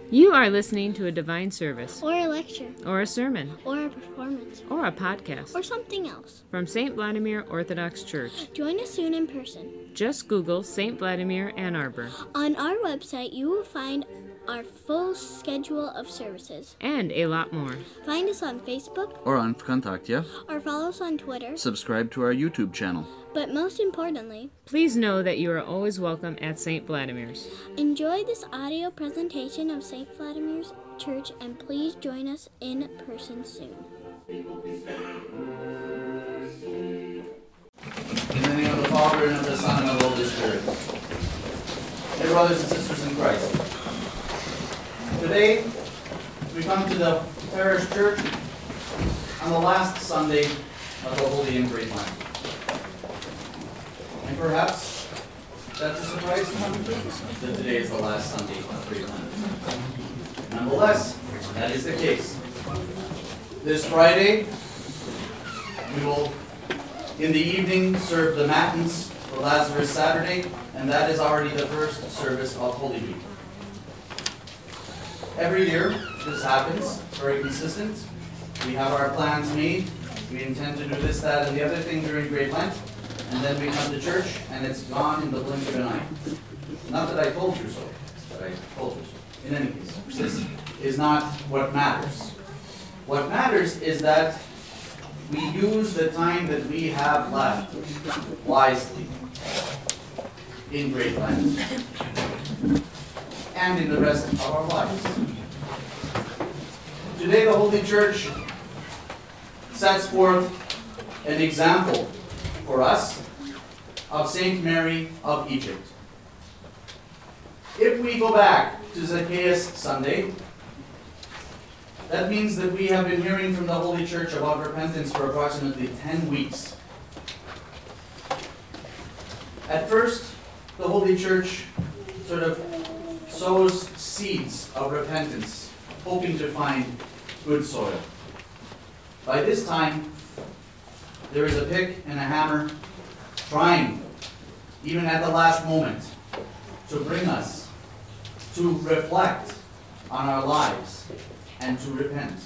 You are listening to a divine service, or a lecture, or a sermon, or a performance, or a podcast or something else from St. Vladimir Orthodox Church. Join us soon in person. Just Google St. Vladimir Ann Arbor. On our website, you will find our full schedule of services. And a lot more. Find us on Facebook, or on Vkontakte, or follow us on Twitter. Subscribe to our YouTube channel. But most importantly, please know that you are always welcome at St. Vladimir's. Enjoy this audio presentation of St. Vladimir's Church, and please join us in person soon. In the name of the Father, and of the Son, and of the Holy Spirit. Dear brothers and sisters in Christ, today we come to the parish church on the last Sunday of the Holy and Great Lent. And perhaps that's a surprise to some of you, that today is the last Sunday of Great Lent. Nonetheless, that is the case. This Friday, we will, in the evening, serve the Matins for Lazarus Saturday, and that is already the first service of Holy Week. Every year, this happens. It's very consistent. We have our plans made. We intend to do this, that, and the other thing during Great Lent. And then we come to church, and it's gone in the blink of an eye. Not that I told you so, but I told you so. In any case, this is not what matters. What matters is that we use the time that we have left wisely in Great Lent and in the rest of our lives. Today, the Holy Church sets forth an example for us of Saint Mary of Egypt. If we go back to Zacchaeus Sunday, that means that we have been hearing from the Holy Church about repentance for approximately 10 weeks. At first, the Holy Church sort of sows seeds of repentance, hoping to find good soil. By this time, there is a pick and a hammer trying, even at the last moment, to bring us to reflect on our lives and to repent.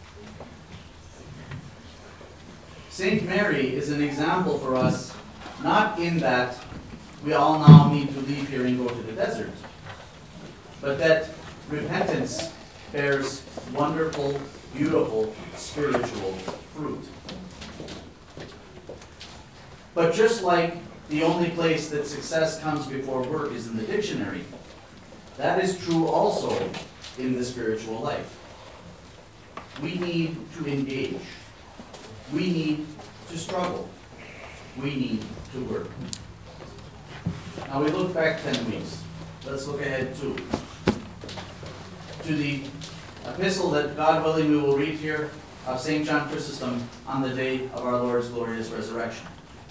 Saint Mary is an example for us, not in that we all now need to leave here and go to the desert, but that repentance bears wonderful, beautiful, spiritual fruit. But just like the only place that success comes before work is in the dictionary, that is true also in the spiritual life. We need to engage. We need to struggle. We need to work. Now we look back 10 weeks. Let's look ahead to the epistle that, God willing, we will read here of St. John Chrysostom on the day of our Lord's glorious resurrection.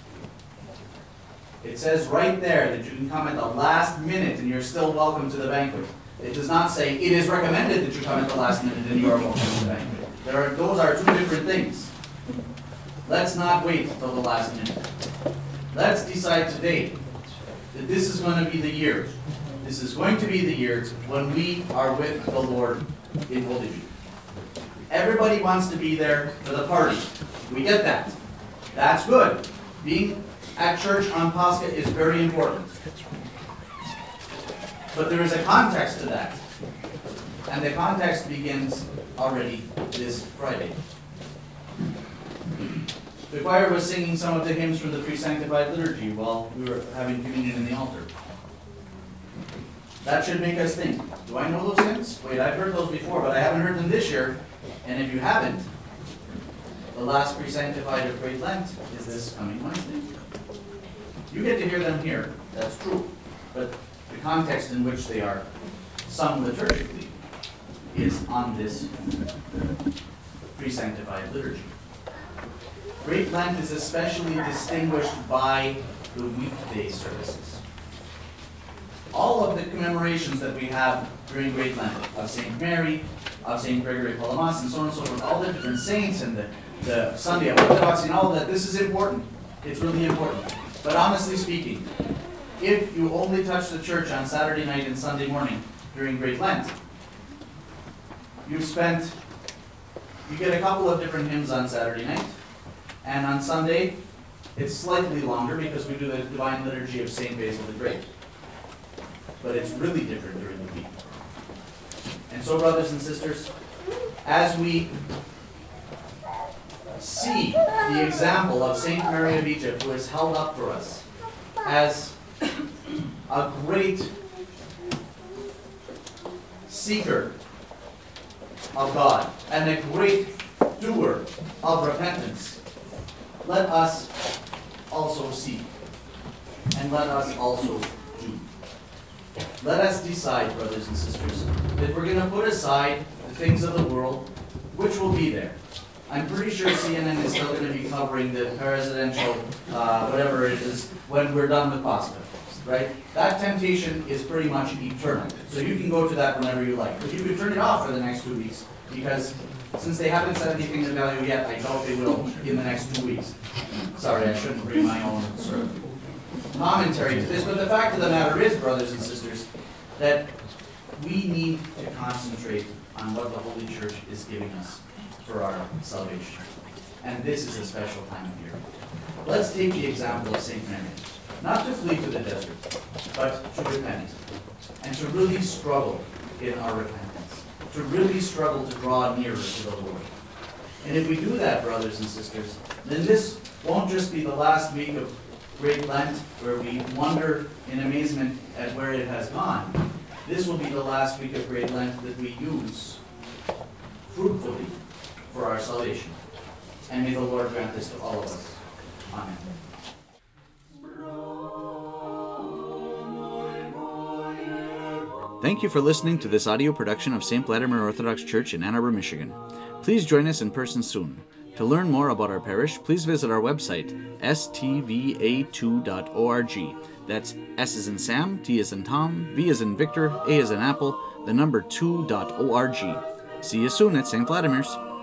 It says right there that you can come at the last minute and you're still welcome to the banquet. It does not say it is recommended that you come at the last minute and you are welcome to the banquet. Those are two different things. Let's not wait until the last minute. Let's decide today that this is going to be the year. This is going to be the year when we are with the Lord in Holy Week. Everybody wants to be there for the party. We get that. That's good. Being at church on Pascha is very important. But there is a context to that. And the context begins already this Friday. The choir was singing some of the hymns from the pre-sanctified liturgy while we were having communion in the altar. That should make us think, do I know those hymns? Wait, I've heard those before, but I haven't heard them this year. And if you haven't, the last pre-sanctified of Great Lent is this coming Wednesday. You get to hear them here, that's true. But the context in which they are sung liturgically is on this pre-sanctified liturgy. Great Lent is especially distinguished by the weekday services. All of the commemorations that we have during Great Lent of St. Mary, of St. Gregory Palamas, and so on and so forth, all the different saints and the Sunday of Orthodoxy and all of that, this is important. It's really important. But honestly speaking, if you only touch the church on Saturday night and Sunday morning during Great Lent, you get a couple of different hymns on Saturday night, and on Sunday, it's slightly longer because we do the Divine Liturgy of St. Basil the Great. But it's really different during the week. And so, brothers and sisters, as we see the example of St. Mary of Egypt, who is held up for us as a great seeker of God and a great doer of repentance, let us also seek, and let us also do. Let us decide, brothers and sisters, that we're going to put aside the things of the world, which will be there. I'm pretty sure CNN is still going to be covering the presidential, whatever it is, when we're done with Pascha, right? That temptation is pretty much eternal. So you can go to that whenever you like. But you could turn it off for the next 2 weeks, because since they haven't said anything of value yet, I doubt they will in the next 2 weeks. Sorry, I shouldn't bring my own sort of commentary to this, but the fact of the matter is, brothers and sisters, that we need to concentrate on what the Holy Church is giving us for our salvation. And this is a special time of year. Let's take the example of St. Mary. Not to flee to the desert, but to repent. And to really struggle in our repentance. To really struggle to draw nearer to the Lord. And if we do that, brothers and sisters, then this won't just be the last week of Great Lent, where we wonder in amazement at where it has gone. This will be the last week of Great Lent that we use fruitfully for our salvation. And may the Lord grant this to all of us. Amen. Thank you for listening to this audio production of St. Vladimir Orthodox Church in Ann Arbor, Michigan. Please join us in person soon. To learn more about our parish, please visit our website, stva2.org. That's S as in Sam, T as in Tom, V as in Victor, A as in Apple, the number 2.org. See you soon at St. Vladimir's.